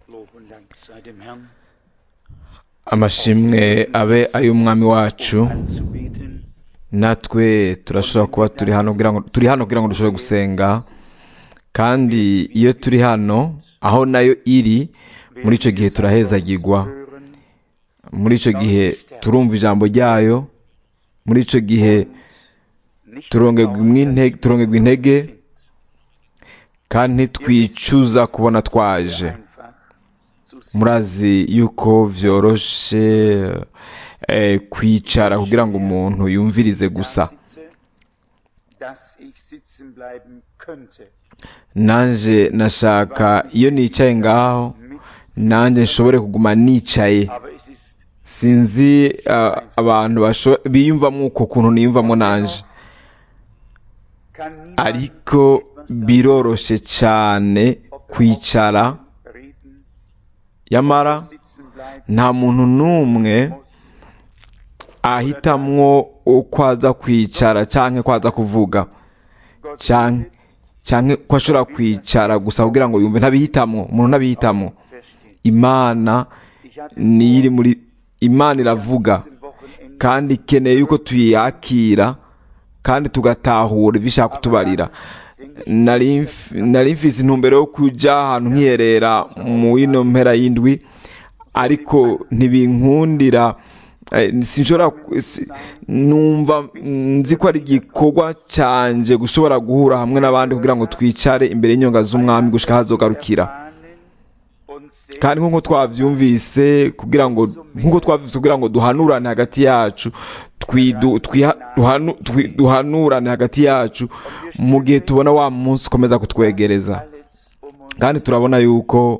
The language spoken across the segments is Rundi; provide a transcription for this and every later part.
amashimwe abe ay'umwami wacu. Natwe turashobora kuba turi hano kugira ngo dushobore gusenga, kandi iyo turi hano aho nayo iri, muri icyo gihe turahezagirwa, muri icyo gihe turumva ijambo ryayo, muri icyo gihe turongerwa intege, kandi ntitwicuza kubona twaje. Murazi yuko vyoroshe kwicara kugira ngo umuntu yumvirize gusa. Nanje nashaka iyo nicaye ngaho nanje nshobore kuguma nicaye. Sinzi abantu biyumvamo uko kuntu niyumvamo nanje, ariko biroroshe cyane kwicara. Yamara nta muntu n'umwe ahitamwo uko aza kwicara cyangwa ko aza kuvuga, cyangwa ko ashobora kwicara gusa kugira ngo yumve. Ntabihitamo, umuntu ntabihitamo. Imana ni iri muri Imana, iravuga kandi ikeneye yuko tuyakira kandi tugatahura ibishaka kutubarira. Nari mfise intumbero yo kujya ahantu nkiherera mu ino mpera y'indwi, ariko ntibinkundira. Sinshobora numva nzi ko ari igikorwa cyanje gushobora guhura hamwe n'abandi kugira ngo twicare imbere y'inyonga z'umwami gushika hazogarukira. Kandi nk'uko twavyumvise kugira ngo duhanurane hagati yacu, duhanurane hagati yacu mu gihe tubona wa munsi ukomeza kutwegereza. Kandi turabona yuko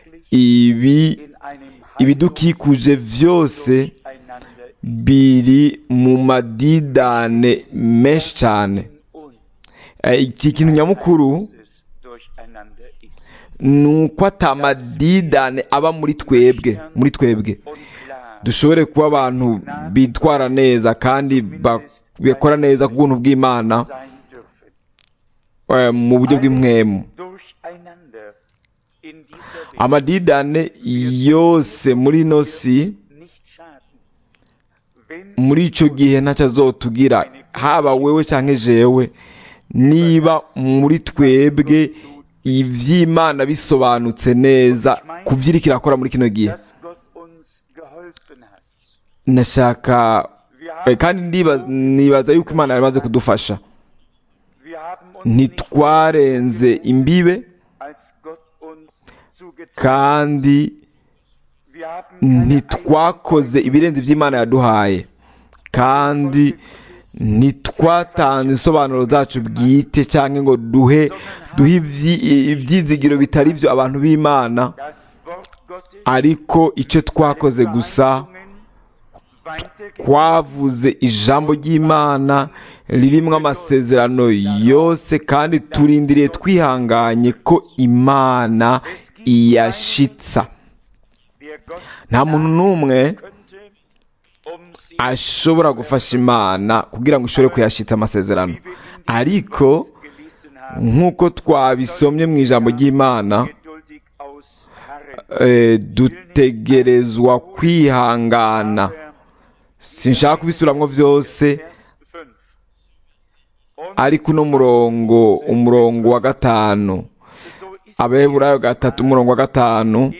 ibidukikuje vyose biri mu madidane menshi cyane. Iki kintu nyamukuru nuko atamadidane aba muri twebwe dushobore kuba abantu bitwara neza kandi bakora neza ku bw'ubuntu bw'Imana mu buryo bw'impwemu. Amadidane yose muri ino si muri icyo gihe ntacyo azotugira, haba wewe cyangwa jewe, niba muri twebwe ivy'Imana bisobanutse neza kuvyirika irakora muri kino gihe. Nashaka kandi nibaza yuko Imana yamaze kudufasha. Ntitwarenze imbibe, kandi ntitwakoze ibirenze ivy'Imana yaduhaye, kandi ntitwatanze insobanuro zacu bwite cyangwa ngo duhe ibyizigiro bitari byo abantu b'Imana. Ariko icyo twakoze gusa, twavuze ijambo ry'Imana ririmo amasezerano yose, kandi turindiriye twihanganye ko Imana iyashitsa. Nta muntu n'umwe ashobora gufasha Imana kugira ngo ishobore kuyashitsa amasezerano. Ariko nk'uko twabisomye mu ijambo ry'Imana, dutegerezwa kwihangana. Sinshaka kubisubiramwo vyose, ariko uno umurongo wa 5, Abaheburayo 3 umurongo wa 5,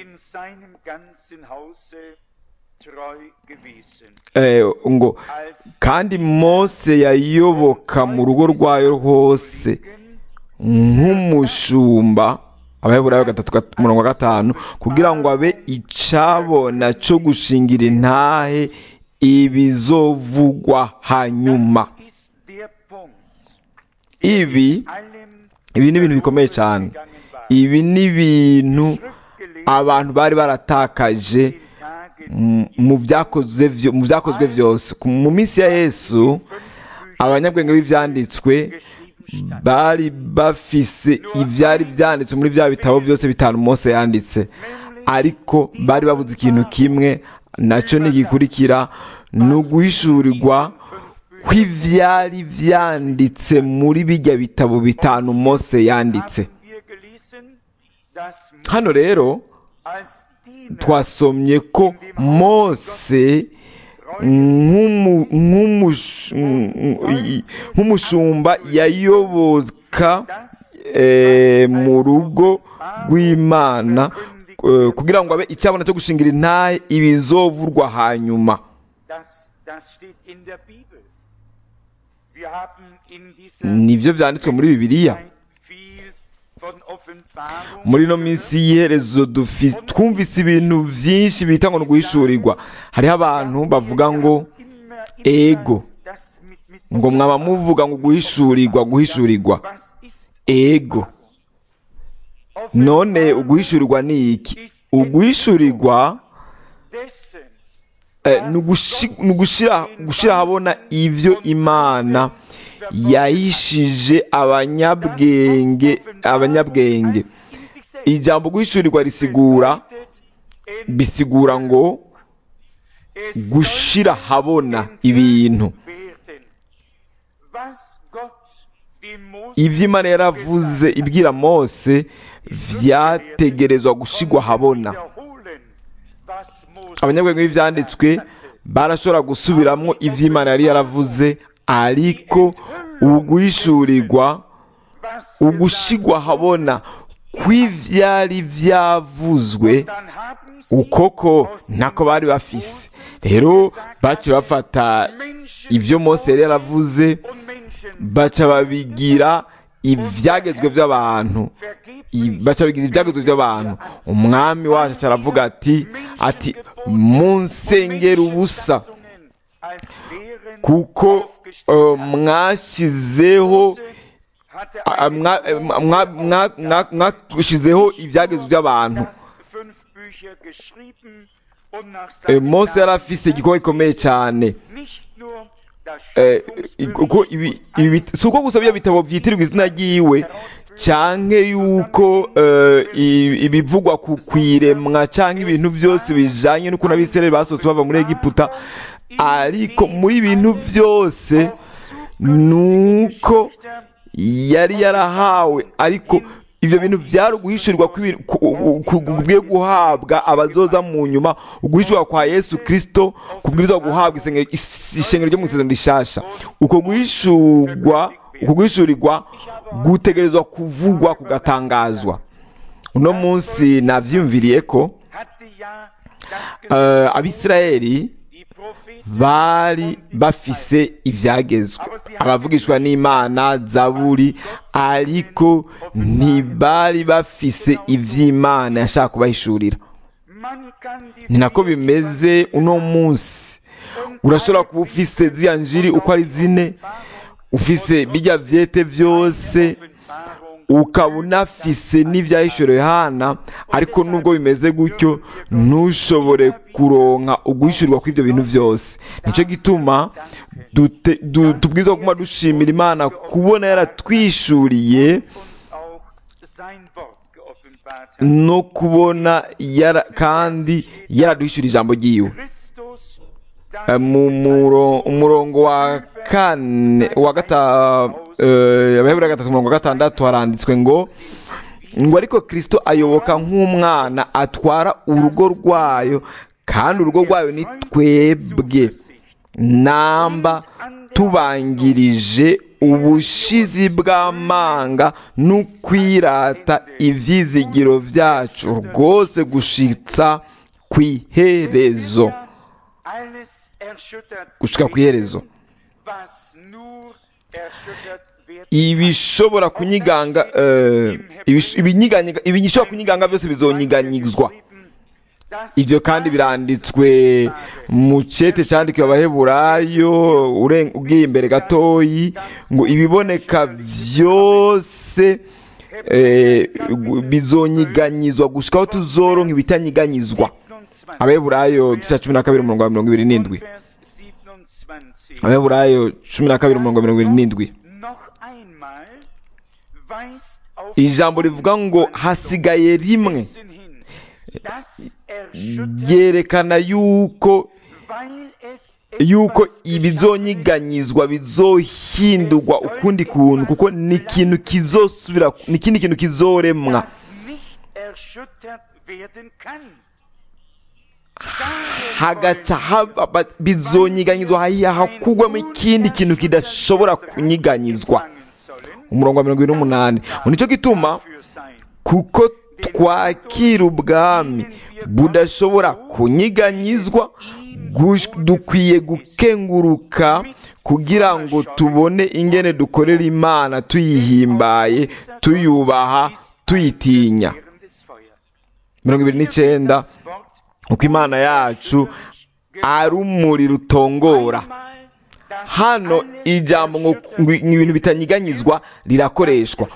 ngo kandi Mose yayoboka mu rugo rwayo hose nk'umushumba, Abaheburayo 3 umurongo wa 5, kugira ngo abe icabona cyo gushingira intahe ibizovugwa hanyuma. Ibi ni ibintu bikomeye cyane. Ibi ni ibintu abantu bari baratakaje mu byakozwe byose. Mu minsi ya Yesu, abanyabwenge b'ivyanditswe bari bafise ivyari vyanditse muri bya bitabo byose 5 Mose yanditse, ariko bari babuze ikintu kimwe, naco nigikurikira: nuguhishurirwa kw'ivyari vyanditse muri bijya bitabo 5 Mose yanditse. Hano rero twasomye ko Mose nk'umushumba yayoboka mu rugo rw'Imana kugira ngo abe icyabona cyo gushingira intahe ibizovurwa hanyuma. Nibyo byanditswe muri Bibiliya. Muri ino minsi y'iherezo twumvise ibintu byinshi bita ngo ni uguhishurirwa. Hariho abantu bavuga ngo ego, ngo mwaba muvuga ngo guhishurirwa ego. None uguhishurirwa ni iki? Uguhishurirwa ni ugushyira ahabona ibyo Imana yahishije abanyabwenge. Ijambo guhishurirwa bisigura ngo gushyira ahabona ibintu. Ibyo Imana yaravuze ibwira Mose byategerezwa gushyirwa ahabona. Abanyabwenge b'ibyanditswe barashobora gusubiramo ibyo Imana yari yaravuze, ariko uguhishurirwa, ugushyirwa ahabona kw'ibyari byavuzwe ukoko ntako bari bafise. Rero baca bafata ibyo Mose yari yaravuze baca babigira ibyagezwe by'abantu. Umwami wacu aravuga ati munsengera ubusa kuko mwashyizeho ibyagezwe by'abantu. Mose yari afise igikorwa gikomeye cyane. Si uko gusa bya bitabo byitirirwa izina ryiwe cyangwa yuko ibivugwa ku kwiremwa cyangwa ibintu byose bijyanye n'ukuntu Abisirayeli basohotse bava muri Egiputa, ariko muri ibintu byose nuko yari yarahawe, ariko ibyo bintu byari uguhishurirwa kubwiye guhabwa abazoza mu nyuma, uguhishurirwa kwa Yesu Kristo kubwirizwa guhabwa ishengero ryo mu isezerano rishasha. Uko guhishurirwa gutegerezwa kuvugwa, kugatangazwa. Uno munsi navyumviriye ko Abisirayeli bari bafise ivyagezwe, abavugishwa n'Imana, Zaburi, ariko ntibari bafise ivy'Imana yashaka kubahishurira. Ni nako bimeze uno munsi. Urashobora kuba ufise ziriya njiri uko ari zine, ufise bijya vyete vyose, ukaba unafise n'ivyahishuriwe Yohana, ariko nubwo bimeze gutyo ntushobore kuronka uguhishurirwa kw'ibyo bintu byose. Nicyo gituma tubwirizwa kuguma dushimira Imana kubona yaratwishuriye no kubona kandi yaraduhishuriye ijambo ryiwe. Mu umurongo wa kane Abaheburayo 3:6 haranditswe ngo ariko Kristo ayoboka nk'umwana atwara urugo rwayo, kandi urugo rwayo ni twebwe, namba tubangirije ubushizi bw'amanga n'ukwirata ivyizigiro vyacu rwose gushitsa kw'iherezo. Gushika kw'iherezo. Ibishobora kunyiganga ibishobora kunyiganga byose bizonyiganyizwa. Ibyo kandi biranditswe mu cete cyandikiwe Abaheburayo ugiye imbere gatoyi ngo ibiboneka byose bizonyiganyizwa gushikaho tuzoronka ibitanyiganyizwa. Abaheburayo 12:27. Abaheburayo 12:27. Ijambo rivuga ngo hasigaye rimwe, ryerekana yuko ibizonyiganyizwa bizohindurwa ukundi kuntu, kuko ni ikintu kizosubira, ni ikindi kintu kizoremwa. hagaca bizonyiganyizwa hakugwamo ikindi kintu kidashobora kunyiganyizwa. umurongo wa 28. Nicyo gituma kuko twakira ubwami budashobora kunyiganyizwa, dukwiye gukenguruka kugira ngo tubone ingene dukorera Imana tuyihimbaye, tuyubaha, tuyitinya. 29. uko Imana yacu ari umuriro utongora. Hano ijambo ngo ibintu bitanyiganyizwa rirakoreshwa.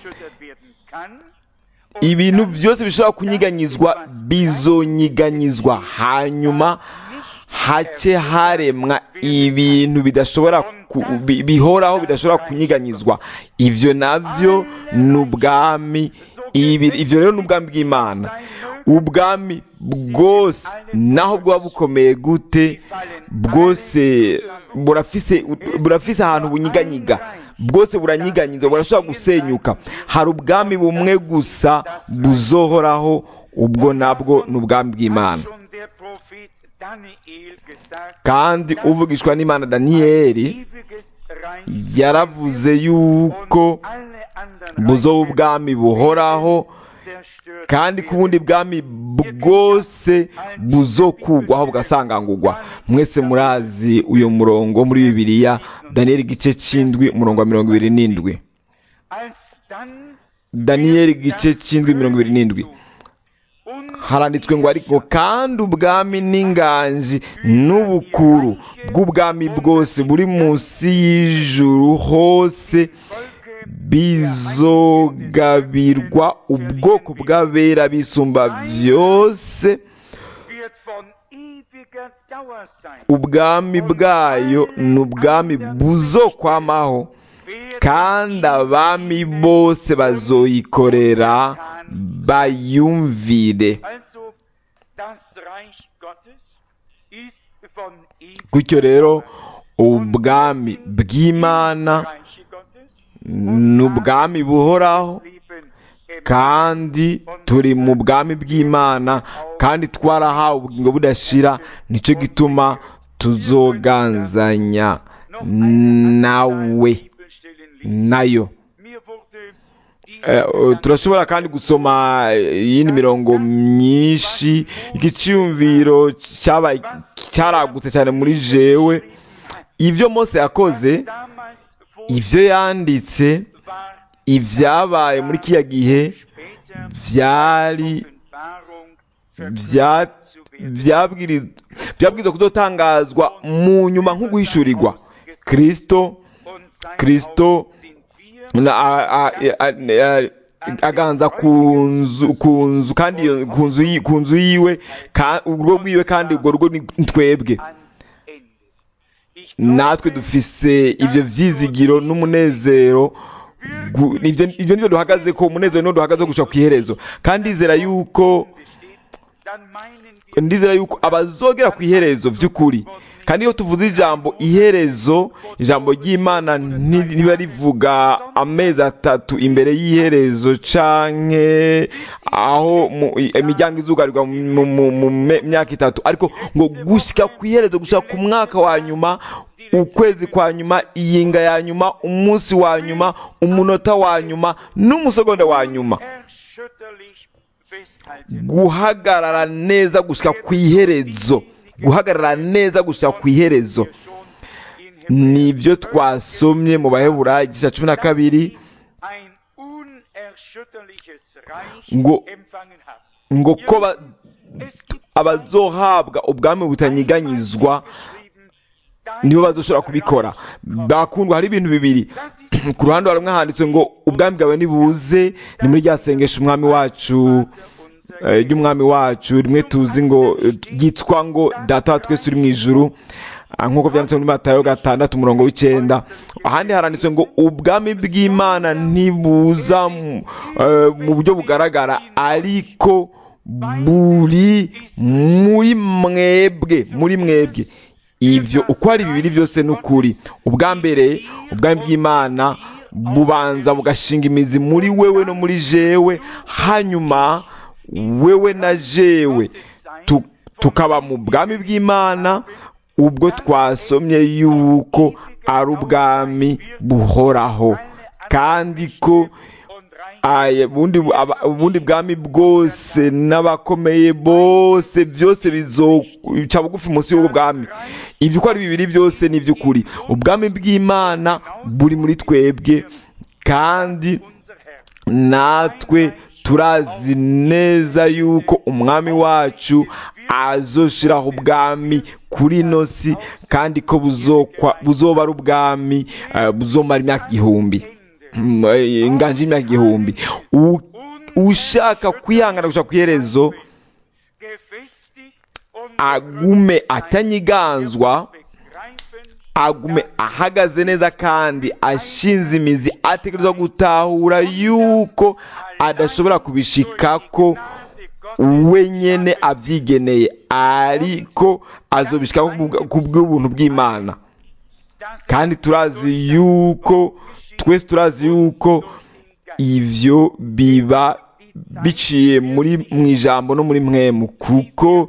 Ibintu byose bishobora kunyiganyizwa bizonyiganyizwa, hanyuma hace haremwa ibintu bidashobora bihoraho bidashobora kunyiganyizwa. Ivyo navyo ni ubwami. Ivyo rero ni ubwami bw'Imana. Ubwami bwose naho bwaba bukomeye gute, bwose burafise ahantu bunyiganyiga, bwose buranyiganyizwa, burashobora gusenyuka. Hari ubwami bumwe gusa buzohoraho, ubwo nabwo ni ubwami bw'Imana. Kandi uvugishwa n'Imana Daniyeli yaravuze yuko buzoba ubwami buhoraho, kandi ku bundi bwami bwose buzokugwaho bugasangangurwa. Mwese murazi uyu murongo muri Bibiliya, Daniyeli igice c'indwi umurongo wa 27. Daniyeli igice c'indwi 27 haranditswe ngo ariko kandi ubwami n'inganji n'ubukuru bw'ubwami bwose buri munsi y'ijuru hose bizogabirwa ubwoko bw'abera bisumba vyose. Ubwami bwayo ni ubwami buzokwamaho, kandi abami bose bazoyikorera bayumvire. Gutyo rero ubwami bw'Imana ni ubwami buhoraho, kandi turi mu bwami bw'Imana, kandi twarahawe ubugingo budashira. Nicyo gituma tuzoganzanya nawe nayo. Turashobora kandi gusoma yindi mirongo myinshi. Igiciyumviro cyaragutse cyane muri jewe. Ibyo Mose yakoze, ibyo yanditse, ibyabaye muri kiya gihe byabwirizwa kuzotangazwa mu nyuma nk'uguhishurirwa. Kristo aganza ku nzu kandi ku nzu yiwe, urugo rwiwe, kandi urwo rugo ni twebwe. Natwe dufise ibyo vyizigiro n'umunezero. Ibyo nibyo duhagaze ko, umunezero no duhagaze gushaka ku iherezo. Kandi ndizera yuko abazogera ku iherezo vy'ukuri. Kandi iyo tuvuze ijambo iherezo, ijambo ry'Imana niba rivuga amezi 3 imbere y'iherezo, canke aho imiryango izugarirwa mu myaka 3, ariko ngo gushika ku iherezo, gushika ku mwaka wa nyuma, ukwezi kwa nyuma, iyinga ya nyuma, umunsi wa nyuma, umunota wa nyuma, n'umusegonda wa nyuma, guhagarara neza gushika ku iherezo. Guhagarara neza gushika ku iherezo nibyo twasomye mu Baheburayo igice 12 ngo ko abazohabwa ubwami butanyiganyizwa nibo bazoshobora kubikora. Bakundwa, hari ibintu bibiri. Ku ruhande rumwe handitse ngo ubwami bwawe nibuze, ni muri rya sengesho umwami wacu ry'umwami wacu rimwe tuzi ngo yitwa ngo data wa twese uri mu ijuru, nk'uko vyanditse muri Matayo 6:9. Ahandi haranditswe ngo ubwami bw'Imana ntibuza mu buryo bugaragara, ariko buri muri mwebwe. Ivyo uko ari bibiri byose n'ukuri. Ubwa mbere, ubwami bw'Imana bubanza bugashinga imizi muri wewe no muri jewe, hanyuma wewe na jewe tukaba mu bwami bw'Imana, ubwo twasomye yuko ari ubwami buhoraho, kandi ko ubundi bwami bwose n'abakomeye bose byose bizoca bugufi munsi y'ubwo bwami. Ibyo uko ari bibiri byose ni iby'ukuri. Ubwami bw'Imana buri muri twebwe, kandi natwe turazi neza yuko umwami wacu azoshiraho ubwami kuri ino si, kandi ko buzoba ari ubwami buzomara imyaka 1000, inganje y'imyaka 1000. Ushaka kwihangana gushaka kwiherezo agume atanyiganzwa, agume ahagaze neza kandi ashinze imizi, ategerezwa gutahura yuko adashobora kubishikako wenyene avyigeneye, ariko azobishikako kubw'ubuntu bw'Imana. Kandi twese turazi yuko ivyo biba biciye mu ijambo no muri mwemu, kuko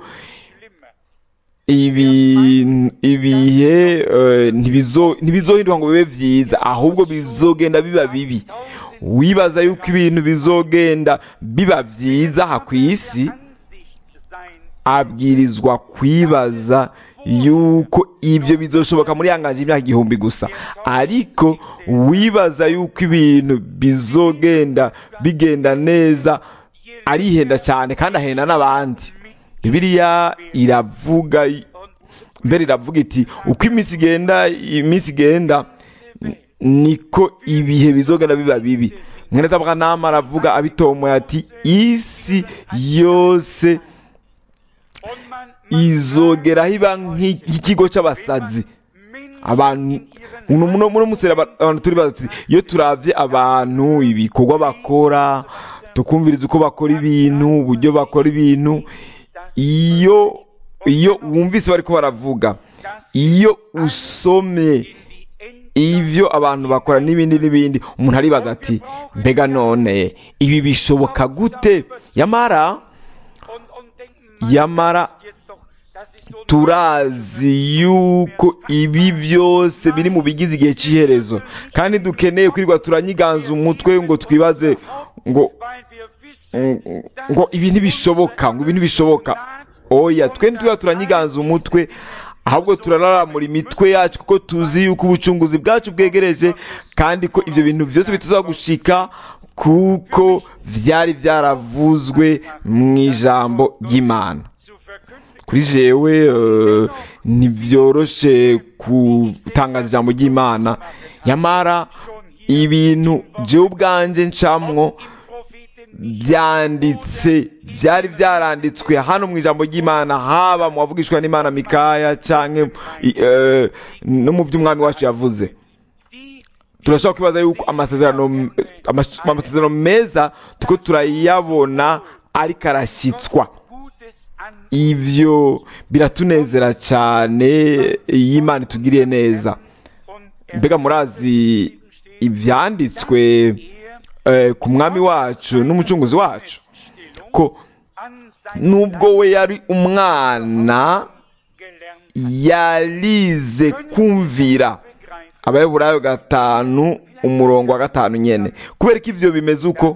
ibihe ntibizohinduka ngo bibe vyiza, ahubwo bizogenda biba bibi. Wibaza yuko ibintu bizogenda biba vyiza aha kw'isi, abwirizwa kwibaza yuko ivyo bizoshoboka muri yangaje imyaka 1000 gusa. Ariko wibaza yuko ibintu bizogenda bigenda neza, arihenda cyane kandi ahenda n'abandi. Bibiliya iravuga iti uko iminsi igenda niko ibihe bizogenda biba bibi. Mwene Branham aravuga abitomoye ati isi yose izogera hiba nk'ikigo cy'abasazi. Abantu muri musera abantu turi bazati, iyo turavye abantu ibikorwa bakora, tukumviriza uko bakora ibintu, uburyo bakora ibintu, iyo wumvise bariko baravuga, iyo usomye ivyo abantu bakora n'ibindi, umuntu aribaza ati mbega none ibi bishoboka gute? Yamara turazi yuko ibi byose biri mu bigize igihe cy'iherezo, kandi dukeneye kwirirwa turanyiganza umutwe ngo twibaze ngo ibi ntibishoboka. Oya, twe ntitwirirwa turanyiganza umutwe, ahubwo turararamura imitwe yacu, kuko tuzi yuko ubucunguzi bwacu bwegereje, kandi ko ibyo bintu byose bituzagushika kuko vyari vyaravuzwe mu ijambo ry'Imana. Kuri jewe ntivyoroshe gutangaza ijambo ry'Imana, yamara ibintu jewe ubwanje ncamwo vyari vyaranditswe hano mu ijambo ry'Imana, haba mu bavugishwa n'Imana Mikaya canke no mu vy'umwami wacu yavuze. Turashobora kwibaza yuko amasezerano meza tuko turayabona ariko arashyitswa. Ivyo biratunezera cyane iyo Imana itugiriye neza. Mbega murazi ivyanditswe ku mwami wacu n'umucunguzi wacu, ko nubwo we yari umwana yarize kumvira. Abayoburayo 5:5 nyene. Kubera ko ivyo bimeze uko,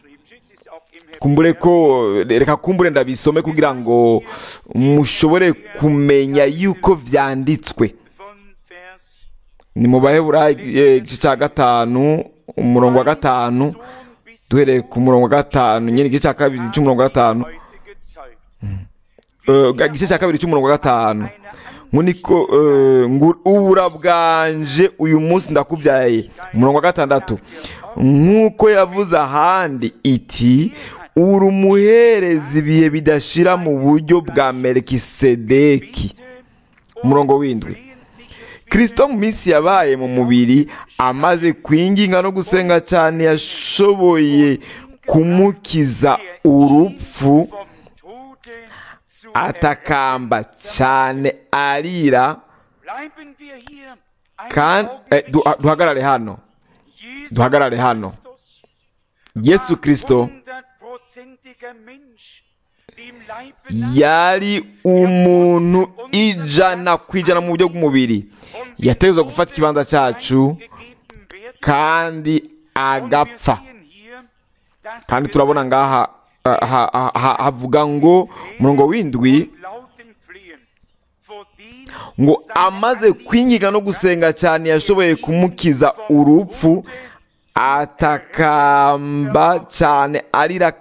reka kumbure ndabisome kugira ngo mushobore kumenya yuko vyanditswe. Ni mu Baheburayo igice cya 5:5, duhereye ku murongo wa 5 nyene, igice cya 2 cy'umurongo wa 5, igice cya 2 cy'umurongo wa 5. Muniko ubura bwanje uyu munsi ndakuvyaye. Umurongo wa 6, nk'uko yavuze ahandi iti uri umuhereza ibihe bidashira mu buryo bwa Melikisedeki. Umurongo w'indwi, Kristo mu minsi yabaye mu mubiri, amaze kwinginga no gusenga cyane, yashoboye kumukiza urupfu, atakamba cyane arira. Kandi duhagarare hano. Yesu Kristo yari umuntu 100% mu buryo bw'umubiri, yategerezwa gufata ikibanza cyacu kandi agapfa. Kandi turabona ngaha havuga ngo umurongo w'indwi ngo amaze kwinginga no gusenga cyane yashoboye kumukiza urupfu, atakamba cyane arira.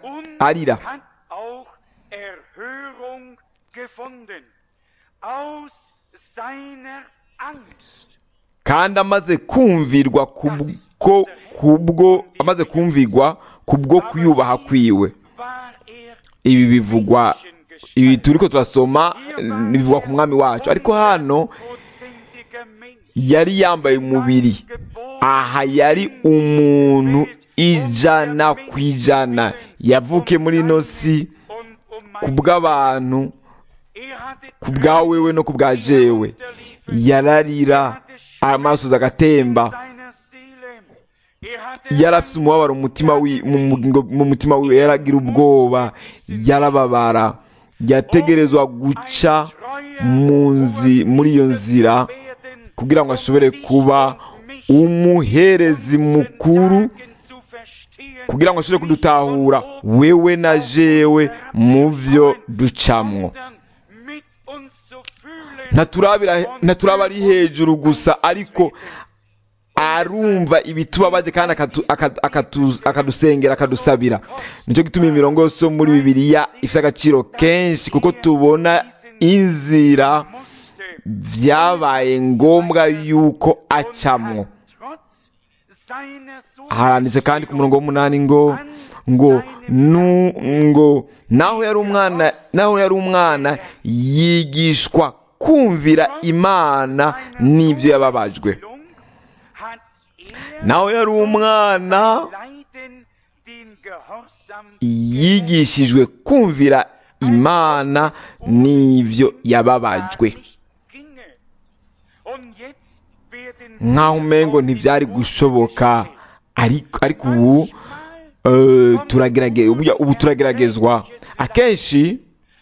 Kandi amaze kumvirwa kubwo kuyubaha kwiwe. Ibi bivugwa, ibi turiko turasoma bivugwa ku mwami wacu, ariko hano yari yambaye umubiri. Aha yari umuntu 100%, yavuke muri ino si kubw'abantu, kubwa wewe no kubwa jewe. Yararira, amaso agatemba, yarafite umubabaro mu mutima wiwe, yaragira ubwoba, yarababara, yategerezwa guca muri iyo nzira kugira ngo ashobore kuba umuherezi mukuru, kugira ngo ashobore kudutahura wewe na jewe mu vyo ducamwo. Ntaturaba ari hejuru gusa, ariko arumva ibitubabaje kandi akadusengera, akadusabira. Nicyo gituma imirongo yose muri Bibiliya ifite agaciro kenshi, kuko tubona inzira vyabaye ngombwa yuko acamwo. Haranditse kandi ku murongo w'umunani ngo naho yari umwana yigishwa kumvira Imana n'ivyo yababajwe. Naho yari umwana yigishijwe kumvira Imana n'ivyo yababajwe. Nkaho umengo ntivyari gushoboka, ariko ubu turageragezwa. Akenshi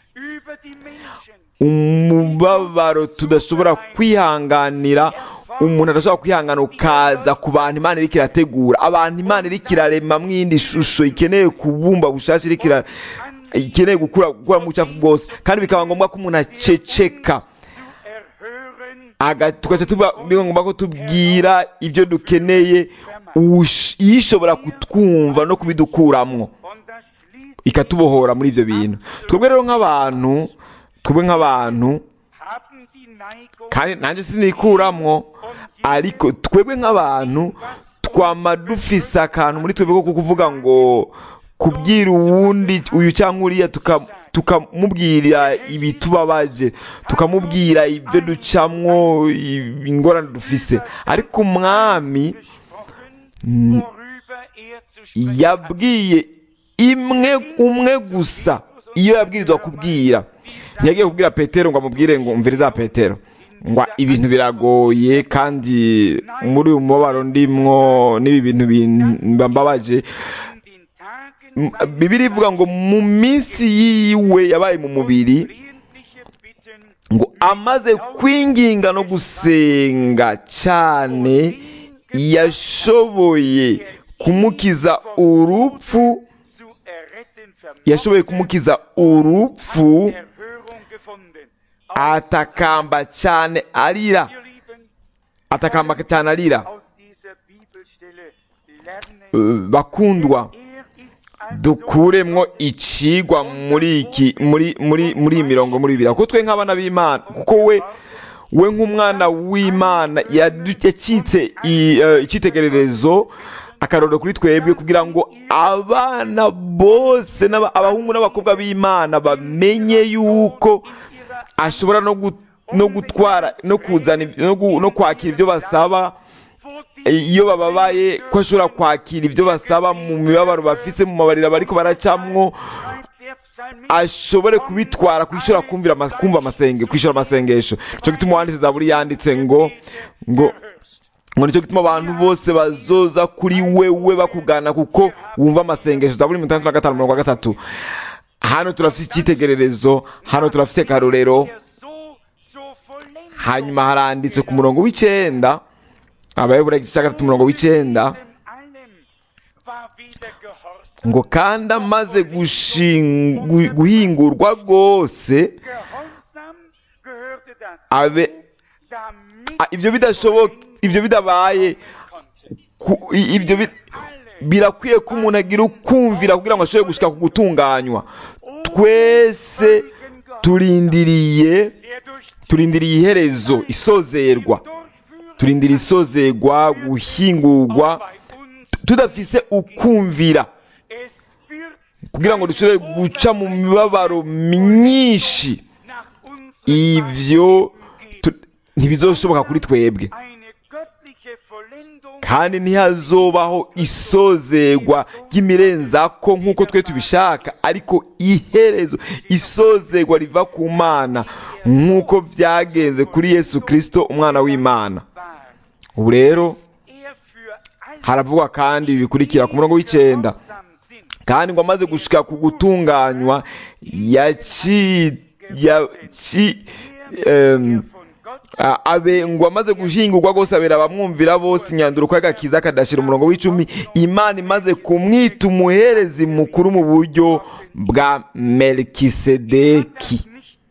umubabaro tudashobora kwihanganira, umuntu adashobora kwihangana ukaza ku bantu Imana iriko irategura, abantu Imana iriko irarema mw'indi shusho, ikeneye kubumba bushasha, ikeneye gukura mu bucafu bwose, kandi bikaba ngombwa ko umuntu aceceka, tugaca ngomba ko tubwira ibyo dukeneye, ishobora kutwumva no kubidukuramwo, ikatubohora muri ibyo bintu. Twebwe rero nk'abantu, kandi nanjye sinikuramwo, ariko twebwe nk'abantu twama dufise akantu muri twebwe ko kuvuga ngo kubwira uwundi uyu cyangwa uriya, tukamubwira ibitubabaje, tukamubwira ibyo ducamwo, ingorane dufise. Ariko umwami yabwiye umwe gusa iyo yabwirizwa kubwira. Ntiyagiye kubwira Petero ngo amubwire ngo umviriza Petero, ngo ibintu biragoye kandi muri uyu mubabaro ndimwo n'ibi bintu bimbabaje. Bibiliya ivuga ngo mu minsi yiwe yabaye mu mubiri, ngo amaze kwinginga no gusenga cyane yashoboye kumukiza urupfu, atakamba cyane arira. Bakundwa, dukuremwo icigwa muri iyi mirongo muri Bibiliya, kuko twe nk'abana b'Imana, kuko we nk'umwana w'Imana yacitse icitegererezo, akarorero kuri twebwe, kugira ngo abana bose abahungu n'abakobwa b'Imana bamenye yuko ashobora no gutwara no kuzana no kwakira ibyo basaba iyo bababaye, ko ashobora kwakira ibyo basaba mu mibabaro bafise, mu mabarira bariko baracamwo, ashobore kubitwara, kwishura kumva amasengesho. Cyo gituma wanditse Zaburi yanditse ngo ngo nicyo gituma abantu bose bazoza kuri wewe bakugana kuko wumva amasengesho. Zaburi 65:3. Hano turafite icyitegererezo, hano turafite karorero. Hanyuma haranditse ku murongo w'icenda, Abayobora igice cya 3 umurongo w'icenda, ngo kandi amaze guhingurwa rwose abe ibyo bidashoboka, ibyo bidabaye, birakwiye ko umuntu agira ukumvira kugira ngo ashobore gushika ku gutunganywa. Twese turindiriye iherezo, isozerwa, turindiriye isozerwa, guhingurwa, tudafise ukumvira kugira ngo dushobore guca mu mibabaro myinshi. Ivyo ntibizoshoboka kuri twebwe, kandi ntihazobaho isozerwa ry'imirenzako nk'uko twe tubishaka, ariko iherezo, isozerwa riva ku Mana nk'uko byagenze kuri Yesu Kristo umwana w'Imana. Ubu rero haravugwa kandi bikurikira ku murongo w'icenda, kandi ngo amaze gushika ku gutunganywa ngo amaze guhingurwa rwose abera abamwumvira bose inyanduruko y'agakiza kadashira. Umurongo w'icumi, Imana imaze kumwita umuherezi mukuru mu buryo bwa Melikisedeki.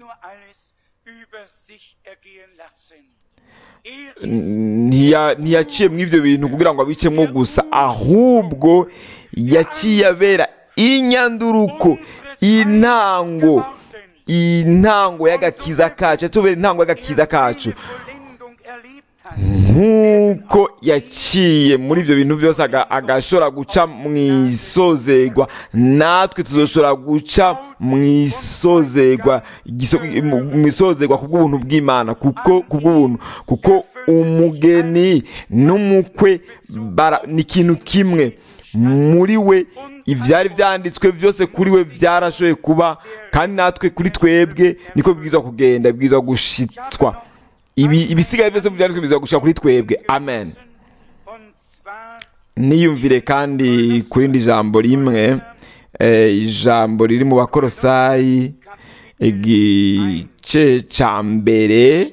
Ntiyaciye mu ibyo bintu kugira ngo abicemwo gusa, ahubwo yaciye abera inyanduruko, intango y'agakiza kacu, yatubera intango y'agakiza kacu. Nk'uko yaciye muri ibyo bintu byose agashobora guca mu isozerwa, natwe tuzoshobora guca mu isozerwa kubw'ubuntu bw'Imana, kuko umugeni n'umukwe ni ikintu kimwe. Muri we ibyari byanditswe byose kuri we byarashoboye kuba, kandi natwe kuri twebwe niko bibwirizwa kugenda, bibwirizwa gushitswa. Ibisigaye byose byanditswe bizwa gushika kuri twebwe. Amen. Niyumvire kandi kuri indi jambo rimwe, ijambo riri mu Bakolosayi igice ca mbere,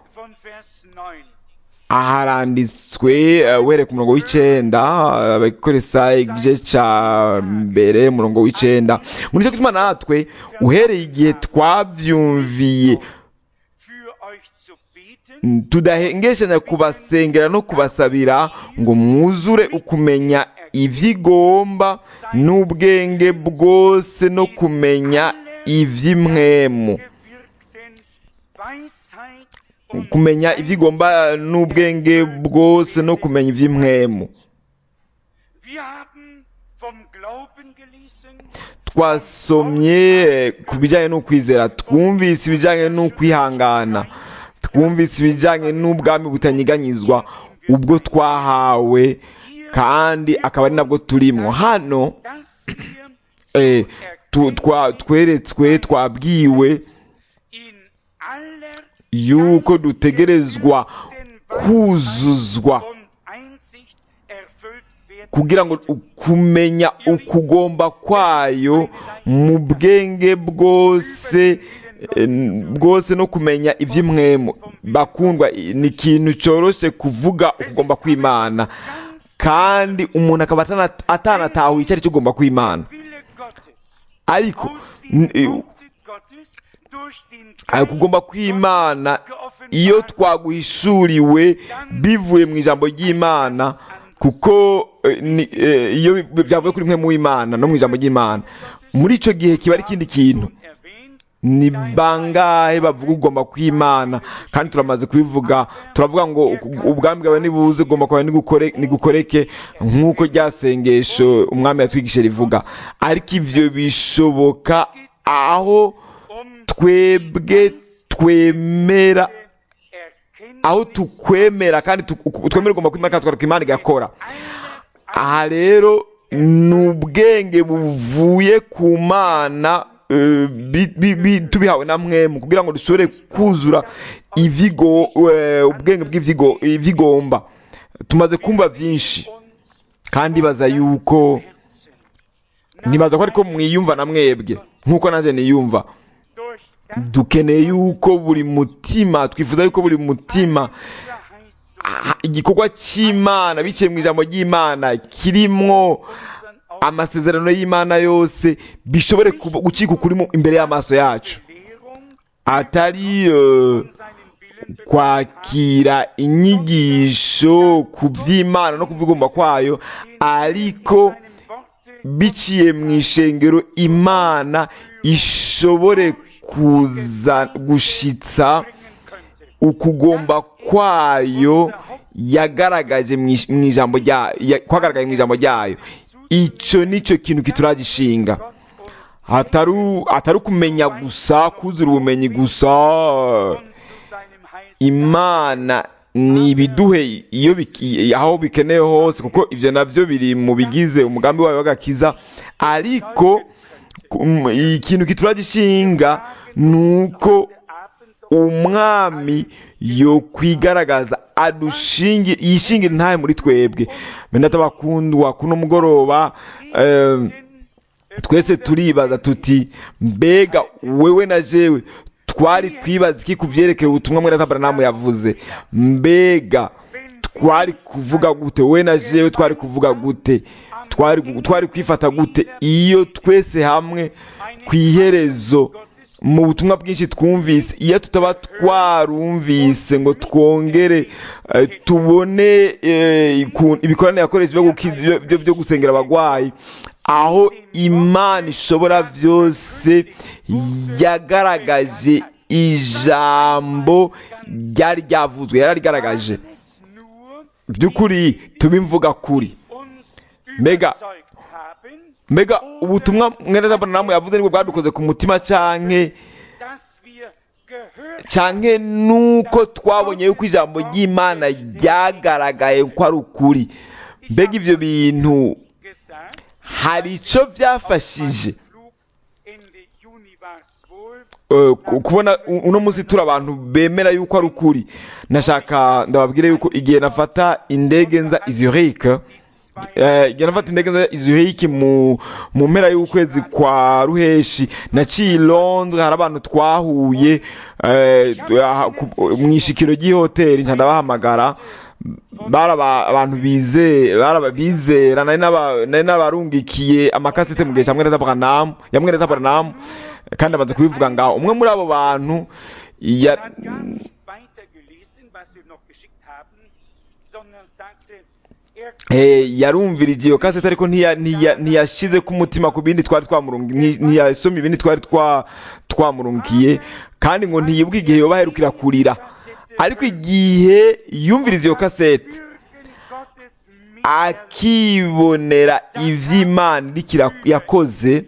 aharanditswe uhereye ku murongo w'icenda. Abakolosayi igice ca mbere umurongo w'icenda, ngo nicyo gituma natwe uhereye igihe twavyumviye tudahengeshanya kubasengera no kubasabira ngo mwuzure ukumenya ivy'igomba n'ubwenge bwose no kumenya ivy'imwemu. Kumenya ivy'igomba n'ubwenge bwose no kumenya ivy'imwemu. Twasomye ku bijyanye n'ukwizera, twumvise ibijyanye n'ukwihangana, twumvise ibijyanye n'ubwami butanyiganyizwa ubwo twahawe, kandi akaba ari nabwo turimwo. Hano twabwiwe yuko dutegerezwa kuzuzwa kugira ngo kumenya ukugomba kwayo mu bwenge bwose no kumenya iby'imwemu. Bakundwa, ni ikintu cyoroshye kuvuga ukugomba kw'Imana, kandi umuntu akaba atanatahuye icyo ari cyo ugomba kw'Imana. Ariko kugomba kw'Imana iyo twaguhishuriwe bivuye mu ijambo ry'Imana, kuko iyo byavuye kuri mwe mu Imana no mu ijambo ry'Imana, muri icyo gihe kiba ari ikindi kintu. Ni bangahe bavuga ugomba kw'Imana, kandi turamaze kubivuga. Turavuga ngo ubwami bwawe nibuze, ugomba kwawe nigukoreke, nk'uko ryasengesho umwami yatwigishe rivuga. Ariko ivyo bishoboka aho twebwe twemera, aho tukwemera kandi twemera ugomba kw'Imana, kandi tukareka Imana igakora. Aha rero ni ubwenge buvuye ku Mana, tubihawe na mwemu kugira ngo dushobore kuzura ubwenge bw'ivyigomba. tumaze kumva byinshi kandi baza yuko nibaza ko ariko mwiyumva na mwebwe nk'uko nanjye niyumva. Dukeneye yuko buri mutima, twifuza yuko buri mutima igikorwa cy'Imana biciye mu ijambo ry'Imana kirimwo amasezerano y'Imana yose bishobore gucika ukuri imbere y'amaso yacu, atari kwakira inyigisho ku by'Imana no kuvugomba kwayo, ariko biciye mu ishengero Imana ishobore kuza gushitsa ukugomba kwayo yagaragaje mu ijambo ryayo, kwagaragaye mu ijambo ryayo. Icyo nicyo kintu kituragishinga, atari kumenya gusa, kuzura ubumenyi gusa. Imana ni ibiduhe iyo aho bikeneye hose, kuko ibyo nabyo biri mu bigize umugambi wayo w'agakiza. Ariko ikintu kituragishinga nuko umwami yo kwigaragaza yishingira ntaye muri twebwe. Bene tabakundwa, kuno mugoroba twese turibaza tuti, mbega wewe na jewe twari kwibaza iki kuvyerekeye ubutumwa mwene Branham yavuze? Mbega twari kuvuga gute? Wewe na jewe twari kuvuga gute? Twari kwifata gute iyo twese hamwe kwiherezo mu butumwa bwinshi twumvise, iyo tutaba twarumvise ngo twongere tubone ibikorane yakoresha byo gusengera abagwayi, aho Imana ishobora byose yagaragaje ijambo ryari ryavuzwe, yararigaragaje by'ukuri. Tubimvuga kuri mbega ubutumwa mwene Branham yavuze nibwo bwadukoze ku mutima, canke nuko twabonye yuko ijambo ry'Imana ryagaragaye ko ari ukuri? Mbega ibyo bintu hari icyo byafashije kubona uno munsi turi abantu bemera yuko ari ukuri? Nashaka ndababwire yuko igihe nafata indege nza Zurich, mu mpera y'ukwezi kwa Ruheshi, naciye Londres. Hari abantu twahuye mu ishikiro ry'ihoteli, nca ndabahamagara. Abantu bizera, nari nabarungikiye amakasete mu gihe cya mwene Branham, kandi amaze kubivuga ngaho. Umwe muri abo bantu yarumvirije iyo kasete, ariko ntiyashize ku mutima ku bindi twari ntiyasomye ibindi twari twamurungikiye, kandi ngo ntiyibwe igihe yoba aherukira kurira. Ariko igihe yumviriza iyo kasete akibonera ivy'Imana yakoze,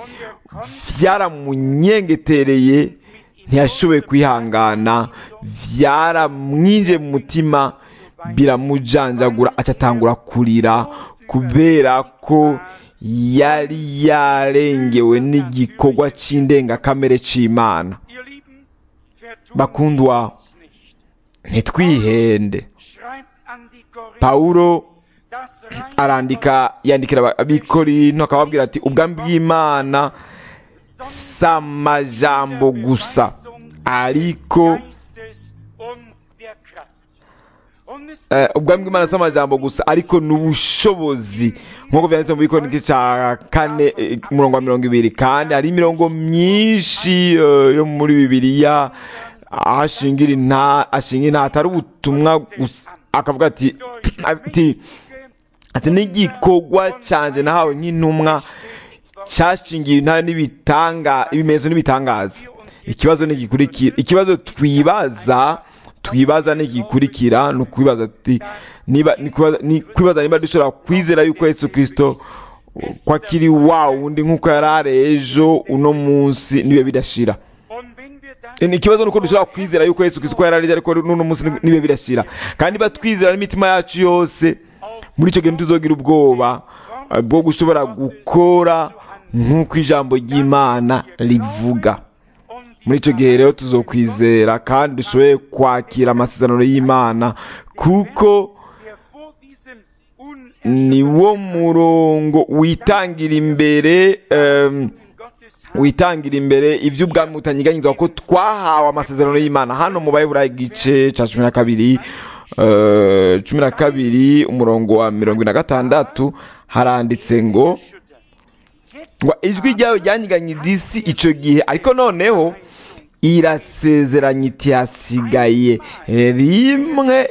byaramunyengetereye, ntiyashoboye kwihangana, byaramwinje mu mutima, biramujanjagura, acatangura kurira, kubera ko yari yarengewe n'igikorwa c'indengakamere c'Imana. Bakundwa, ntitwihende. Pawulo yandikira abikorinto akababwira ati, ubwami bw'Imana si amajambo gusa, ariko ubwami bw'Imana si amajambo gusa, ariko n'ubushobozi, nk'uko byanditse mu Bikorinto cya 4:20. Kandi hari imirongo myinshi yo muri Bibiliya ashingira inta atari ubutumwa gusa, akavuga ati n'igikorwa canje nahawe nk'intumwa cyashingiye inta ibimenyetso n'ibitangaza. Ikibazo n'igikurikira, ikibazo twibaza n'igikurikira, ni ukwibaza ati niba dushobora kwizera yuko Yesu Kristo ko akiri wa wundi nk'uko yari ari ejo, uno munsi nibe bidashira. Ikibazo nuko dushobora kwizera yuko Yesu Kristo ko yari ari, ariko n'uno munsi nibe bidashira. Kandi batwizera n'imitima yacu yose, muri icyo gihe tuzogira ubwoba bwo gushobora gukora nk'uko ijambo ry'Imana rivuga. Muri icyo gihe rero tuzokwizera kandi dushoboye kwakira amasezerano y'Imana, kuko ni wo murongo witangira imbere iby'ubwami butanyeganyezwa ko twahawe amasezerano y'Imana. Hano mu Baheburayo igice cya 12 12 umurongo wa 26 haranditse ngo ijwi ryawe ryanyeganyije isi icyo gihe, ariko noneho irasezeranya iti hasigaye rimwe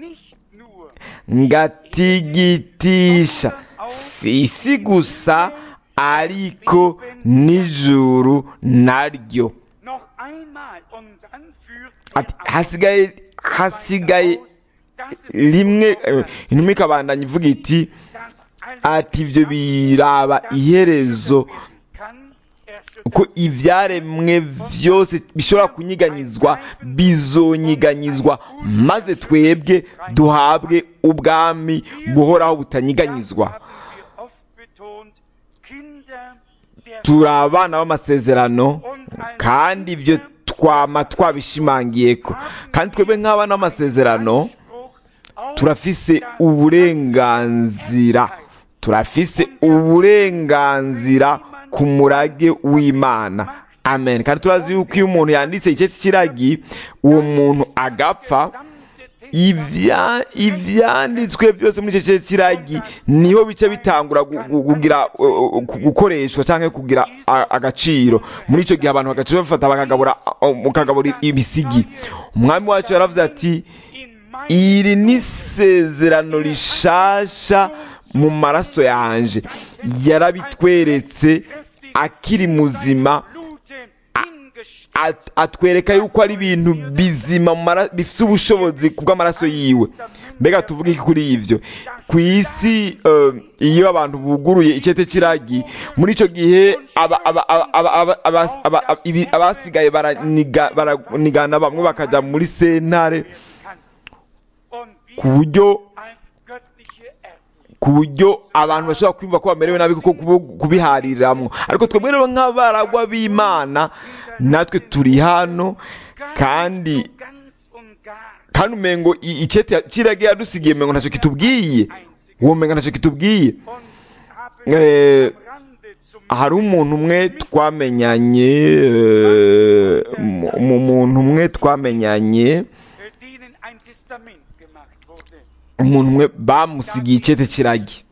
ngatigitisha si isi gusa ariko n'ijuru naryo. Ati hasigaye rimwe, intumwa ikabandanya ivuga iti ati ibyo biraba iherezo ko ibyaremwe byose bishobora kunyiganyizwa bizonyiganyizwa, maze twebwe duhabwe ubwami buhoraho butanyiganyizwa. turi abana b'amasezerano kandi ibyo twabishimangiye ko, kandi twebwe nk'abana b'amasezerano turafise uburenganzira ku murage w'Imana. Amen. Kandi turazi yuko iyo umuntu yanditse icyeti cy'iragi uwo muntu agapfa, ibyanditswe byose muri icyo cyeti cy'iragi niho bice bitangura gukoreshwa cyangwa kugira agaciro. Muri icyo gihe abantu bagaca bafata bakagabura ibisigi. Umwami wacu yaravuze ati iri ni isezerano rishasha mu maraso yanje. Yarabitweretse akiri muzima, atwereka yuko ari ibintu bizima bifite ubushobozi kubw'amaraso yiwe. Mbega tuvuge iki kuri ivyo? Ku isi iyo abantu buguruye icyete cy'iragi, muri icyo gihe abasigaye baranigana, bamwe bakaja muri sentare ku buryo abantu bashobora kwumva ko bamerewe nabi kuko kubihariramwo. Ariko twebwe rero nk'abaragwa b'Imana natwe turi hano, kandi umengo icyete cy'iragi yadusigiye mengo ntacyo kitubwiye. Uwo mengo ntacyo kitubwiye. Hari umuntu umwe twamenyanye, umuntu umwe bamusigiye icyete cy'iragi.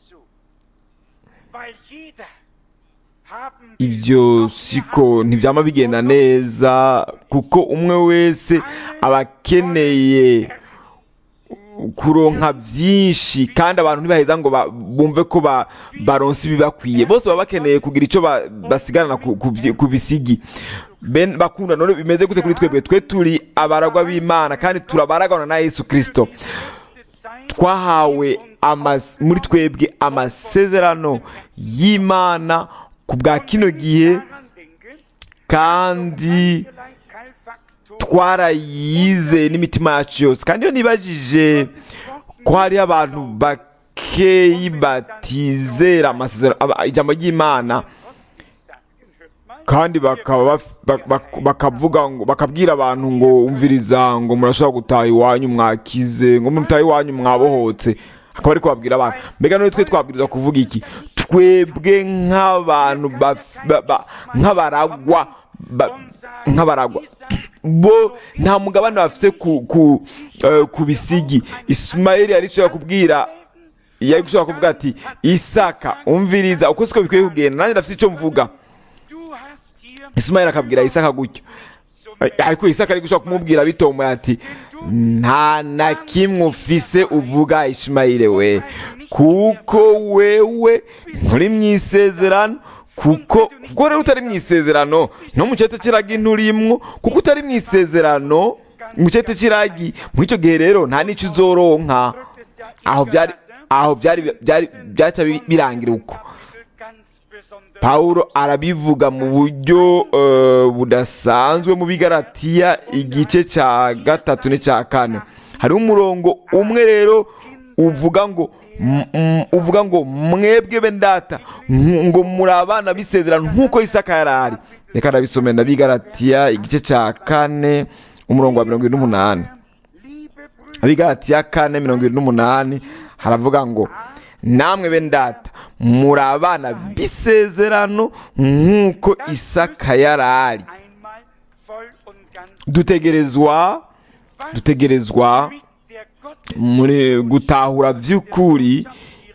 Ibyo siko ntibyama bigenda neza, kuko umwe wese aba akeneye kuronka byinshi, kandi abantu ntibaheza ngo bumve ko baronse ibibakwiye. Bose baba bakeneye kugira icyo basigarana ku bisigi. Bakunda none bimeze gute kuri twebwe? Twe turi abaragwa b'Imana kandi turabaragana na Yesu Kristo. Twahawe muri twebwe amasezerano y'Imana ku bwa kino gihe, kandi twarayize n'imitima yacu yose. Kandi iyo nibajije ko hari abantu bakeyi batizera amasezerano, ijambo ry'Imana, kandi bakavuga ngo, bakabwira abantu ngo umviriza, ngo murashobora gutaha iwanyu mwakize, ngo mutaha iwanyu mwabohotse, akaba ari kubabwira abantu. Mbega none twe twabwiriza kuvuga iki? Twebwe nk'abantu nk'abaragwa bo nta mugabane bafite ku bisigi. Ismaili yari gushobora kuvuga ati Isaka umviriza, uko siko bikwiye kugenda, nanjye ndafite icyo mvuga. Ismaili akabwira Isaka gutyo, ariko Isaka ari gushobora kumubwira bitomoye ati nta na kimwe ufise uvuga Ismaili we, kuko wewe nturi mu isezerano. Kuko rero utari mu isezerano no mu cyete cy'iragi nturimwo, kuko utari mu isezerano mu cyete cy'iragi, muri icyo gihe rero nta n'icyo uzoronka. Aho byaca birangira uko. Pawulo arabivuga mu buryo budasanzwe mu Bigalatiya igice cya 3 n'icya 4. Hari umurongo umwe rero uvuga ngo mwebwe bendata ngo muri abana b'isezerano nk'uko Isaka yarari. Reka ndabisomera na Bigalatiya igice cya 4 umurongo wa 28. Bigalatiya 4:28 haravuga ngo namwe bene data muri abana b'isezerano nk'uko Isaka yari ari. dutegerezwa muri gutahura by'ukuri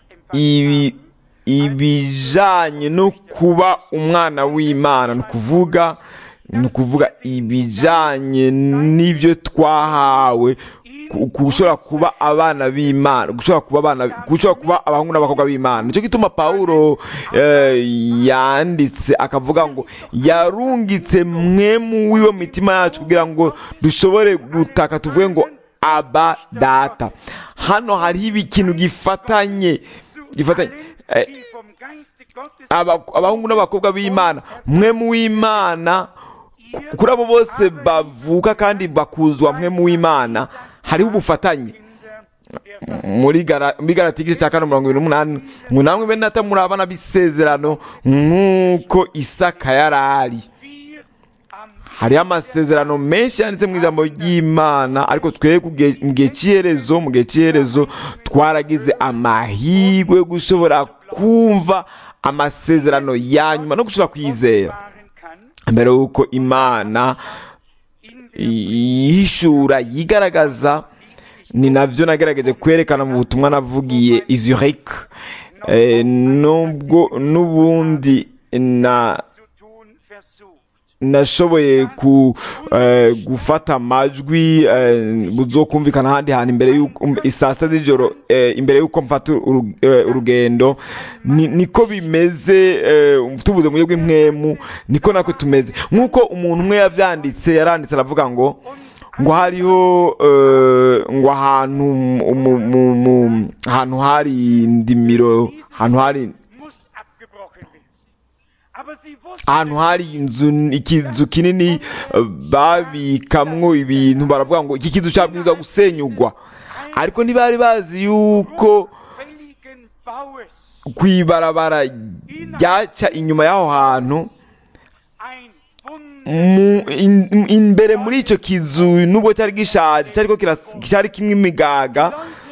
ibijanye no kuba umwana w'Imana, ni ukuvuga ibijanye n'ibyo twahawe, gushobora kuba abana b'Imana, gushobora kuba abahungu n'abakobwa b'Imana. Nicyo gituma Pawulo yanditse akavuga ngo yarungitse mwemu w'iyo mitima yacu kugira ngo dushobore gutaka tuvuge ngo aba data. Hano hariho ikintu gifatanye abahungu n'abakobwa b'Imana, mwemu w'Imana kuri abo bose bavuka kandi bakuzwa mwemu w'Imana. Hariho ubufatanye muri Galatiya igice cya 4:28 ngo namwe bene data muri abana b'isezerano nk'uko Isaka yari ari. Hariho amasezerano menshi yanditse mu ijambo ry'Imana, ariko twebwe mu gihe cy'iherezo twaragize amahirwe yo gushobora kumva amasezerano ya nyuma no gushobora kwizera mbere y'uko Imana yishura yigaragaza. Ni navyo nagerageje kwerekana mu butumwa navugiye i Zurich, n'ubundi nashoboye gufata amajwi buzokumvikana ahandi hantu imbere y'uko saa sita z'ijoro, imbere y'uko mfata urugendo. Niko bimeze, tuvuze mu buryo bw'impwemu, niko nako tumeze. Nk'uko umuntu umwe yaranditse aravuga ngo hariho ngo ahantu hari indimiro, ahantu hari ikizu kinini babikamwo ibintu, baravuga ngo iki kizu cyabwirizwa gusenyugwa, ariko ntibari bazi yuko kwibarabara ryaca inyuma y'aho hantu imbere muri icyo kizu, nubwo cyari gishaje, cyari kimwe imigaga,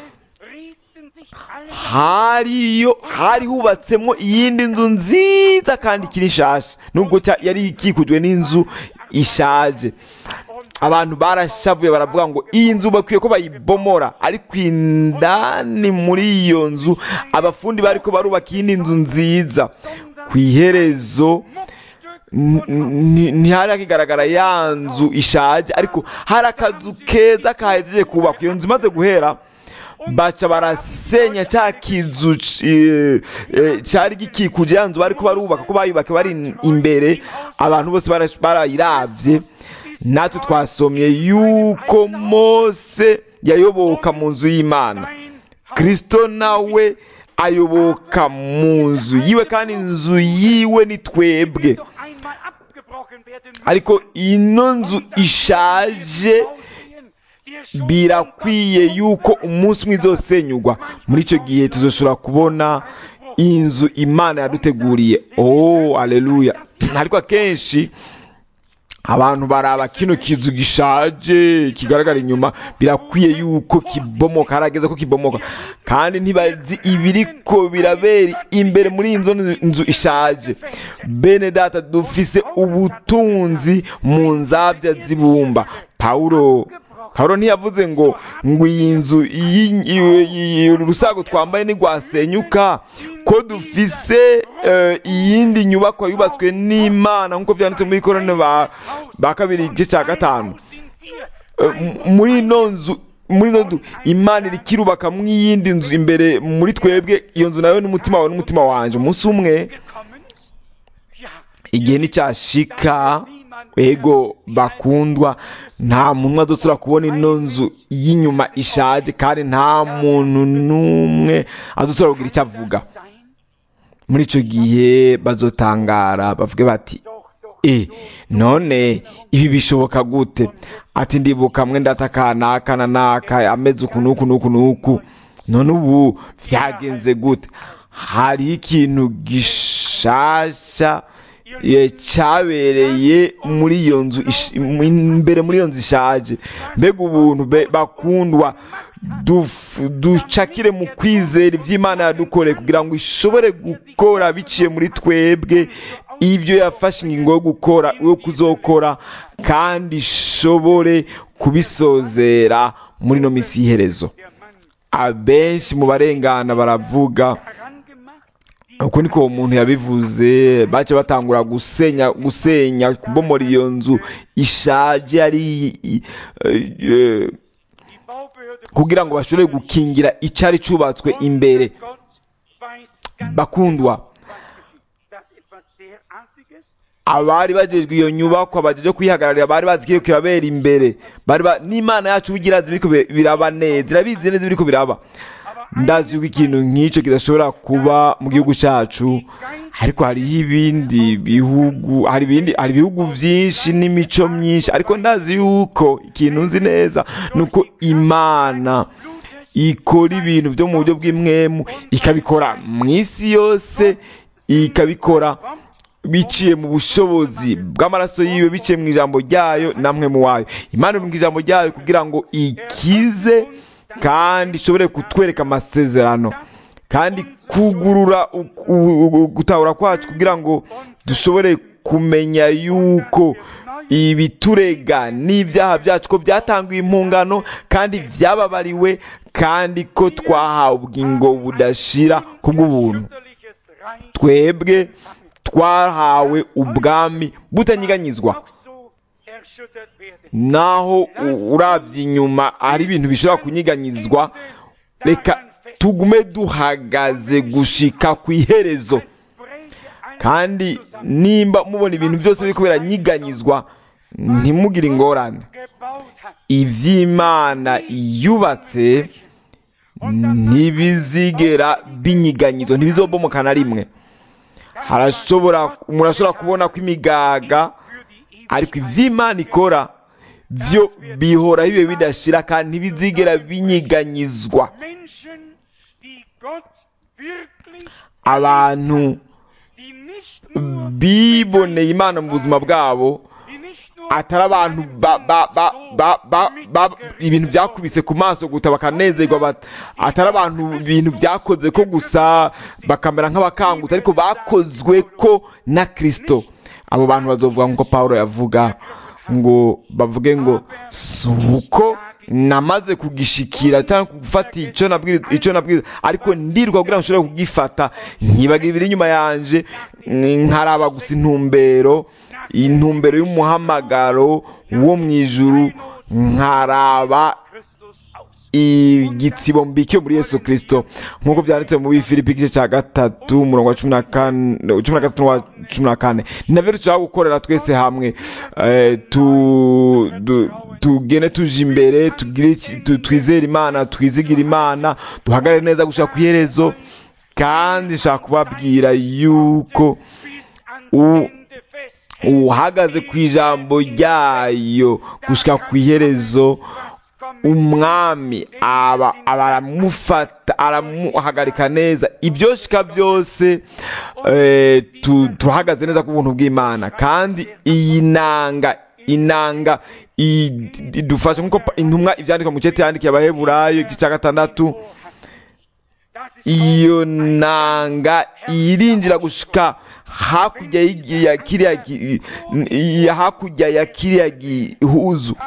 hari hubatsemo iyindi nzu nziza kandi ikiri nshasha, nubwo yari ikikujwe n'inzu ishaje. Abantu barashavuye baravuga ngo iyi nzu bakwiye ko bayibomora, ariko indani muri iyo nzu abafundi bariko barubaka iyindi nzu nziza. Ku iherezo ntihari hakigaragara ya nzu ishaje, ariko hari akazu keza kahejeje kubakwa. Iyo nzu imaze guhera, baca barasenya cya kizu cyari gikikuje ya nzu bariko barubaka, ko bayubaka bari imbere, abantu bose barayiravye. Natwe twasomye yuko Mose yayoboka mu nzu y'Imana, Kristo nawe ayoboka mu nzu yiwe, kandi inzu yiwe ni twebwe. Ariko ino nzu ishaje birakwiye yuko umunsi umwe izosenyugwa. Muri icyo gihe tuzoshobora kubona inzu Imana yaduteguriye. Haleluya. Ariko akenshi abantu baraba kino kizu gishaje kigaragara inyuma, birakwiye yuko kibomoka, harageze ko kibomoka, kandi ntibazi ibiriko birabera imbere muri inzo nzu ishaje. Bene data, dufise ubutunzi mu nzabya z'ibumba. Pawulo ntiyavuze ngo iyi nzu urusago twambaye ntigwasenyuka, ko dufise iyindi nyubako yubatswe n'Imana, nk'uko vyanditse muri Korone ba 2 igice cya 5. Muri ino nzu Imana irikirubaka mw'iyindi nzu imbere muri twebwe. Iyo nzu nayo n'umutima wawe n'umutima wanje. Umunsi umwe igihe nicyashika, ego bakundwa, nta muntu azosubira kubona ino nzu y'inyuma ishaje, kandi nta muntu n'umwe azosubira kugira icyo avuga. Muri icyo gihe bazotangara bavuge bati, none ibi bishoboka gute? Ati ndibuka mwe ndatakanaka na naka ameze uku nuku, none ubu vyagenze gute? Hari ikintu gishasha cyabereye muri iyo nzu imbere muri iyo nzu ishaje. Mbega ubuntu bakundwa, ducakire mu kwizera iby'Imana yadukoreye kugira ngo ishobore gukora biciye muri twebwe ibyo yafashe ingingo yo kuzokora, kandi ishobore kubisozera muri no misi y'iherezo. Abenshi mu barengana baravuga uko niko uwo muntu yabivuze, bace batangura gusenya kubomora iyo nzu ishaje kugira ngo bashobore gukingira icyari cyubatswe imbere. Bakundwa, abari bagejwe iyo nyubako abajeje kwihagararira bari bazi ko kirabera imbere, n'Imana yacu bigirazi biriko biraba neza, irabizi neza biriko biraba. Ndazi yuko ikintu nk'icyo kidashobora kuba mu gihugu cyacu, ariko hariho ibindi bihugu, hari ibihugu byinshi n'imico myinshi, ariko ndazi yuko ikintu nzi neza nuko Imana ikora ibintu byo mu buryo bw'imwemu, ikabikora mu isi yose, ikabikora biciye mu bushobozi bw'amaraso yiwe, biciye mu ijambo ryayo namwe mu wayo. Imana mu ijambo ryayo kugira ngo ikize kandi ishobore kutwereka amasezerano, kandi kugurura gutahura kwacu kugira ngo dushobore kumenya yuko ibiturega n'ibyaha byacu ko byatangiwe impungano kandi byababariwe, kandi ko twahawe ubugingo budashira kubw'ubuntu. Twebwe twahawe ubwami butanyiganyizwa. Naho urabye inyuma hari ibintu bishobora kunyiganyizwa, reka tugume duhagaze gushika ku iherezo. Kandi nimba mubona ibintu byose biriko biranyiganyizwa, ntimugire ingorane. Ivy'Imana yubatse ntibizigera binyiganyizwa, ntibizobomoka na rimwe. Murashobora kubona ko imigaga, ariko ivy'Imana ikora byo bihora bibe bidashira kandi ntibizigera binyiganyizwa. Abantu biboneye Imana mu buzima bwabo, atari abantu ibintu byakubise ku maso guta bakanezerwa, atari abantu ibintu byakoze ko gusa bakamera nk'abakangutse, ariko bakozwe ko na Kristo. Abo bantu bazovuga nk'uko Pawulo yavuga, ngo bavuge ngo suko namaze kugishikira cyangwa gufata icyo nabwiriza, ariko ndirwa kugira ngo nshobore kugifata, nkibaga ibiri inyuma yanje, nkaraba gusa intumbero y'umuhamagaro wo mu ijuru, nkaraba igitsibo mbikiye muri Yesu Kristo, nk'uko byanditse mu Filipi igice cya 3 umurongo wa 13-14. Navyo dushaka gukorera twese hamwe, tugene tuje imbere, twizere Imana, twizigira Imana, duhagarare neza gushaka ku iherezo. Kandi nshaka kubabwira yuko uhagaze ku ijambo ryayo gushika ku iherezo, umwami aramufata, aramuhagarika neza. Ibyo shika byose tuhagaze neza ku buntu bw'Imana. Kandi iyi inanga idufasha, nk'uko intumwa ivyandika mu cete yandikiye Abaheburayo igice cya 6, iyo nanga irinjira gushika hakurya ya kiriya gihuzu.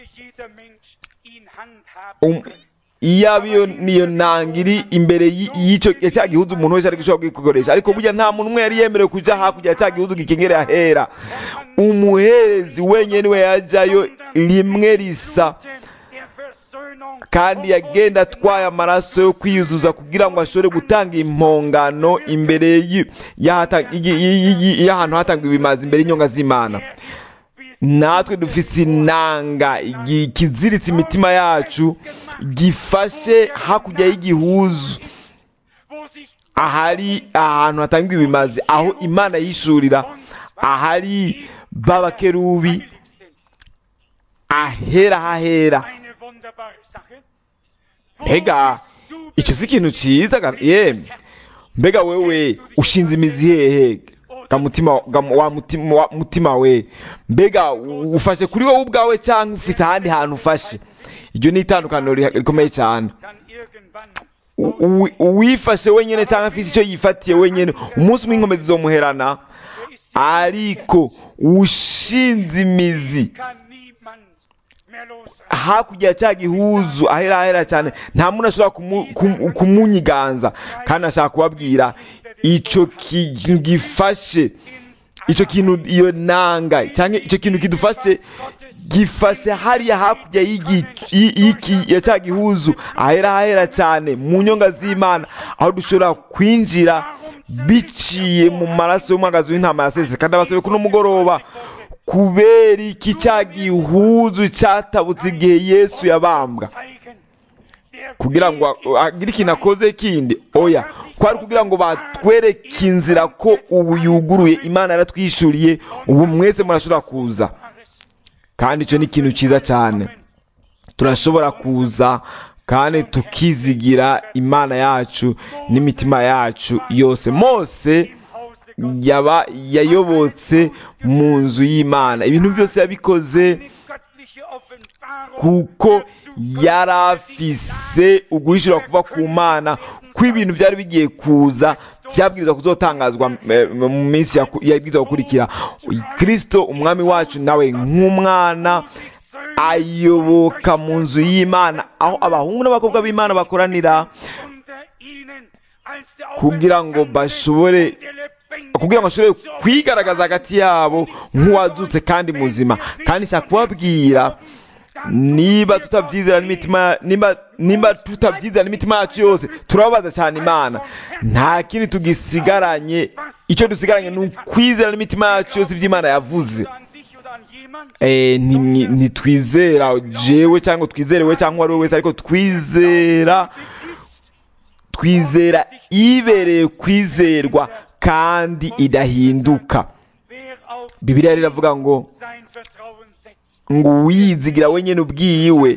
Iyo niyo nanga iri imbere y'icyo cya gihuzu umuntu wese ari gushobora kwikoresha, ariko burya nta muntu umwe yari yemerewe kuja hakurya ya cya gihuzu gikengereye ahera. Umuherezi wenyine we yajayo rimwe risa, kandi yagenda atwaye amaraso yo kwiyuzuza kugira ngo ashobore gutanga impongano imbere y'ahantu hatangwa ibimazi, imbere y'inyonga z'Imana. Natwe dufise inanga kiziritse imitima yacu, gifashe hakurya y'igihuzu, ahari ahantu hatangwa ibimazi, aho Imana yishurira, ahari babakerubi, ahera hahera. Mbega icyo si ikintu cyiza yemwe? Mbega wewe ushinze imizi hehe wa mutima we, mbega ufashe kuri wowe ubwawe cyangwa ufite ahandi hantu ufashe? iryo ni itandukaniro rikomeye cyane. Uwifashe wenyine cyangwa afite icyo yifatiye wenyine, umunsi umwe inkomezi zomuherana, ariko ushinze imizi hakurya cya gihuzu ahera cyane, nta muntu ashobora kumunyiganza. Kandi ashaka kubabwira icyo kintu gifashe, icyo kintu, iyo nanga cyangwa icyo kintu kidufashe, gifashe hariya hakurya ya cya gihuzu ahera cyane mu nyonga z'Imana, aho dushobora kwinjira biciye mu maraso y'umwagazi w'intama yasese. Kandi abasabe kuno mugoroba, kubera iki cya gihuzu cyatabutse igihe Yesu yabambwa, kugira ngo agire ikintu akoze kindi? Oya, kwari kugira ngo batwereke inzira ko ubu yuguruye, Imana yaratwishuriye, ubu mwese murashobora kuza. Kandi icyo ni ikintu cyiza cyane, turashobora kuza kandi tukizigira Imana yacu n'imitima yacu yose. Mose yayobotse mu nzu y'Imana, ibintu byose yabikoze kuko yari afise uguhishura kuva ku Mana ko ibintu byari bigiye kuza, byabwirizwa kuzotangazwa mu minsi yabwirizwa gukurikira. Kristo umwami wacu nawe nk'umwana ayoboka mu nzu y'Imana, aho abahungu n'abakobwa b'Imana bakoranira, kugira ngo bashobore kwigaragaza hagati yabo nk'uwazutse kandi muzima. Kandi nshaka kubabwira, niba tutabyizera n'imitima yacu yose, turababaza cyane Imana. Nta kindi tugisigaranye, icyo dusigaranye ni ukwizera n'imitima yacu yose iby'Imana yavuze. Ntitwizera jewe cyangwa twizere we cyangwa uwo ari we wese, ariko twizera ibereye kwizerwa kandi idahinduka. Bibiliya iravuga ngo uwizigira wenyine ubwiwe,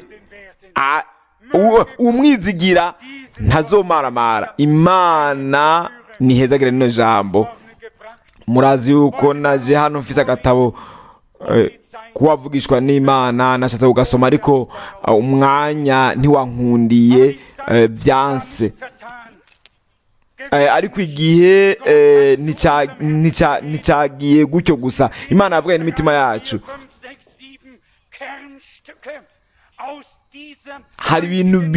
umwizigira ntazomaramara. Imana nihezagire rino jambo. Murazi yuko naje hano mfise agatabo kuwavugishwa n'Imana, nashatse kugasoma ariko umwanya ntiwankundiye, byanse. Ariko igihe nticyagiye gutyo gusa. Imana yavugaye n'imitima yacu. Hari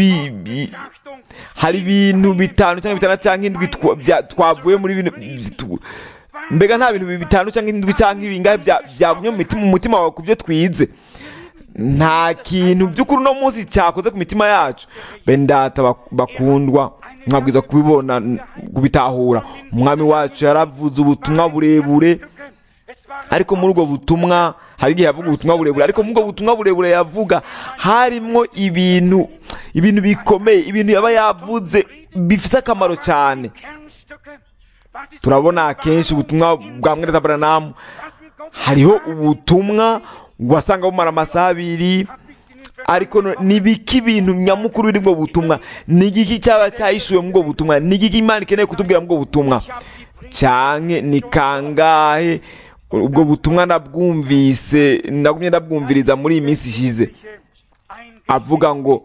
ibintu bitanu cyangwa bitandatu cyangwa indwi twavuye muri bino. Mbega nta bintu bitanu cyangwa indwi cyangwa ibingahe byagumye mu mutima wawe ku byo twize? Nta kintu by'ukuri uno munsi cyakoze ku mitima yacu. Bendata bakundwa, mwabwiza kubibona, kubitahura. Umwami wacu yaravuze ubutumwa burebure, ariko muri ubwo butumwa hari igihe yavuga ubutumwa burebure, ariko muri ubwo butumwa burebure yavuga harimo ibintu bikomeye, ibintu yaba yavuze bifite akamaro cyane. Turabona kenshi ubutumwa bwa Mwene Branham, hariho ubutumwa wasanga bumara amasaha 2, ariko nibiki ibintu nyamukuru biri mu butumwa? Nigiki cyaba cyahishuwe mu butumwa? Nigiki Imana ikeneye kutubwira mu butumwa? Cyanke ni kangahe ubwo butumwa nabwumvise, ndagumye ndabwumviriza muri iyi minsi ishize, avuga ngo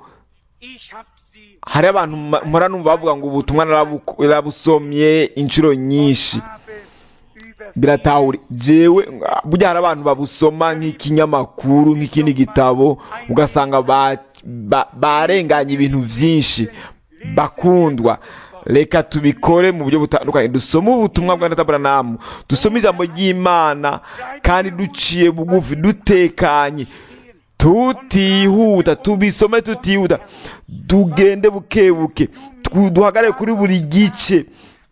hari abantu mpora numva bavuga ngo ubutumwa narabusomye inshuro nyinshi. Biratahura jewe, burya hari abantu babusoma nk'ikinyamakuru, nk'ikindi gitabo, ugasanga barenganya ibintu byinshi. Bakundwa, reka tubikore mu buryo butandukanye. Dusome ubutumwa bwa Branham, dusome ijambo ry'Imana kandi duciye bugufi, dutekanye, tutihuta. Tubisome tutihuta, tugende bukebuke, duhagarare kuri buri gice,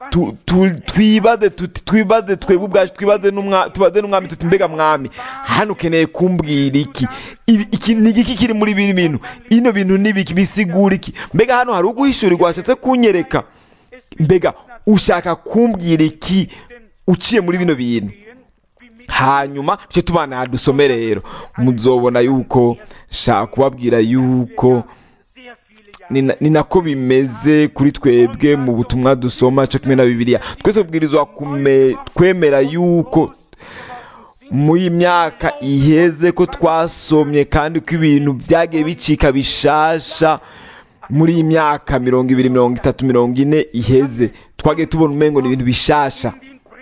twibaze twebwe ubwacu, tubaze n'umwami tuti, mbega mwami, hano ukeneye kumbwira iki ni iki kiri muri bino bintu? Ino bintu nibiki? Bisigura iki? Mbega hano hari uguhishurirwa washatse kunyereka? Mbega ushaka kumbwira iki uciye muri bino bintu? Hanyuma cyo tubana dusome rero, muzobona yuko shaka kubabwira yuko ni nako bimeze kuri twebwe mu butumwa dusoma cyo kimwe na Bibiliya. Twese tubwirizwa kwemera yuko mu myaka iheze ko twasomye kandi ko ibintu byagiye bicika bishasha muri iyi myaka 20, 30, 40 iheze twagiye tubona umengo ni ibintu bishasha.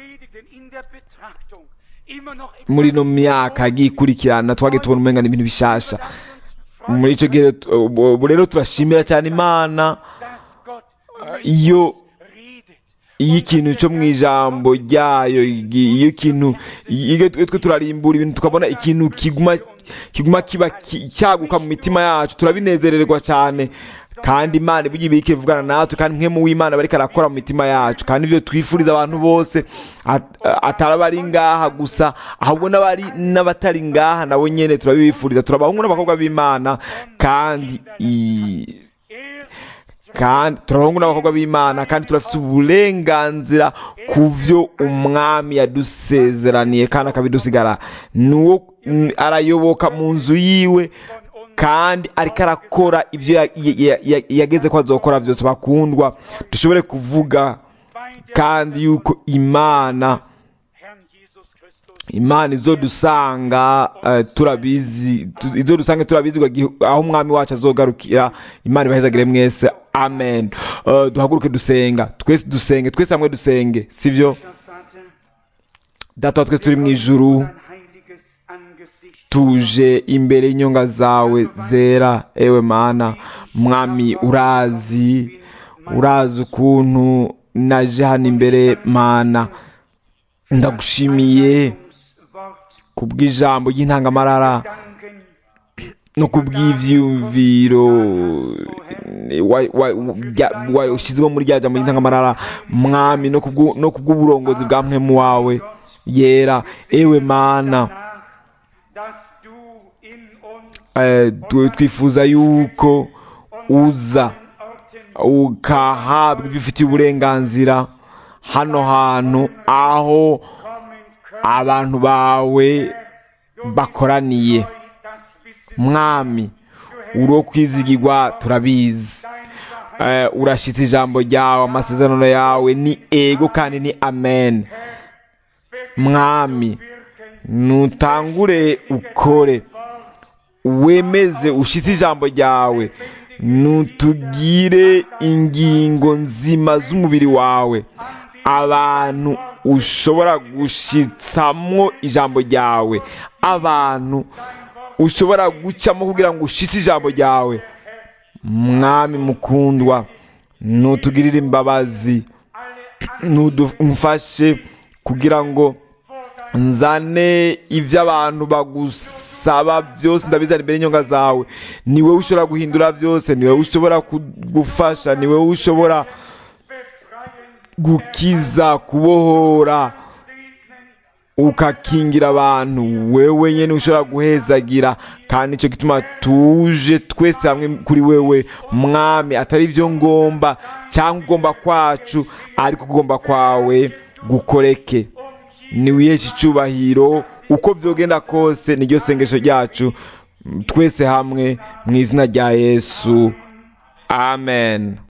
Muri no myaka gikurikirana twagiye tubona umenga ni ibintu bishasha. Muri ico gihe rero turashimira cyane Imana iyo ikintu cyo mu ijambo ryayo, iyo ikintu twe turarimbura ibintu tukabona ikintu kiguma kiba cyaguka mu mitima yacu, turabinezererwa cyane. Kandi Imana ibuye ibike ivugana natwe, kandi mwe mu w'Imana bariko arakora mu mitima yacu, kandi ibyo twifuriza abantu bose atarabari ngaha gusa, ahubwo n'abatari ngaha nabo nyene turabibifuriza. Turabahungu n'abakobwa b'Imana kandi turabahungu n'abakobwa b'Imana kandi turafite uburenganzira ku vyo umwami yadusezeraniye kandi akabidusigara. Nuwo arayoboka mu nzu yiwe kandi ariko arakora ivyo yageze ko azokora vyose. Bakundwa, dushobore kuvuga kandi yuko Imana izodusanga turabizi, aho umwami wacu azogarukira. Imana ibahezagire mwese, amen. Duhaguruke dusenga, twese hamwe dusenge, sivyo? Data twese turi mu ijuru, tuje imbere y'inyonga zawe zera. Ewe Mana, mwami, urazi ukuntu naje hano imbere. Mana, ndagushimiye kubw'ijambo ry'intangamarara no kubw'ivyumviro washyizemo muri rya jambo ry'intangamarara, mwami, no kubw'uburongozi bwa mpwemu wawe yera. Ewe Mana, twifuza yuko uza ukahabwa ibyo ufitiye uburenganzira hano hantu aho abantu bawe bakoraniye. Mwami, uro kwizigirwa, turabizi. Urashitse ijambo ryawe, amasezerano yawe ni ego kandi ni amen. Mwami, nutangure ukore, wemeze ushitse ijambo ryawe, nutugire ingingo nzima z'umubiri wawe, abantu ushobora gushitsamwo ijambo ryawe, abantu ushobora gucamo kugira ngo ushitse ijambo ryawe. Mwami mukundwa, nutugirire imbabazi, nudufashe kugira ngo nzane ibyo abantu bagusaba byose ndabizana imbere y'inyonga zawe. Ni wowe ushobora guhindura byose, ni wowe ushobora kugufasha, ni wowe ushobora gukiza, kubohora, ukakingira abantu. Wewe nyene ushobora guhezagira, kandi nicyo gituma tuje twese hamwe kuri wewe Mwami, atari ibyo ngomba cyangwa ugomba kwacu, ariko kugomba kwawe gukoreke. Ni wiheshe icyubahiro uko vyogenda kose. Niryo sengesho ryacu twese hamwe mu izina rya Yesu, amen.